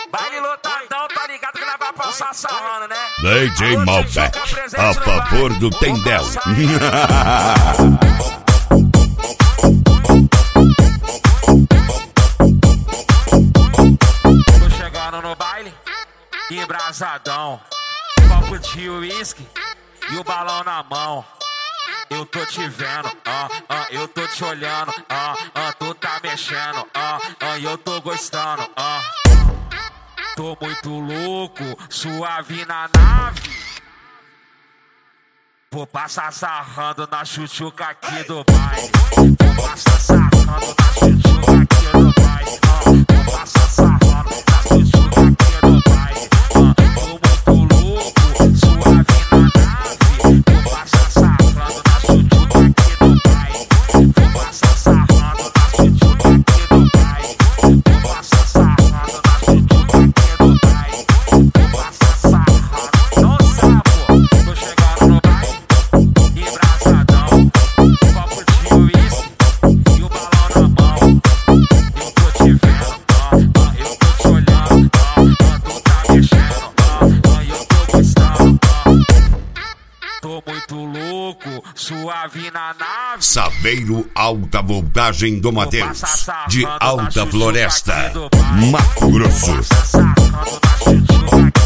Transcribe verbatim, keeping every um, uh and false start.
Baile lotadão, tá ligado que nós vai passar sarrando, né? D J Malbec, a favor do Tendel. Tô chegando no baile, embrasadão, copo de uísque e o balão na mão. Eu tô te vendo, ah, ah, eu tô te olhando, ah, ah, tu tá mexendo, ah, ah, eu tô gostando, ah. Tô muito louco, suave na nave. Vou passar sarrando na chuchuca aqui do baile. Vou passar sarrando na chuchuca aqui do baile. Ah, vou passar sarrando na chuchuca aqui do baile. Ah, tô muito louco, suave na nave. Vou passar sarrando na chuchuca aqui do baile. Vou passar sarrando na chuchuca aqui do baile. Vou passar sarrando na chuchuca aqui do baile. Vou passar sarrando. Nossa, pô, tô chegando no baile. Embrasadão, copo de uísque e o balão na mão. Eu tô te vendo, ah, ah, eu tô te olhando, ah, ah, tu tá mexendo, ah, ah, eu tô gostando, ah. Tô muito louco, suave na nave. Saveiro Alta Voltagem do Mateus, de Alta Floresta, Mato Grosso. Vou passar sarrando na chuchuca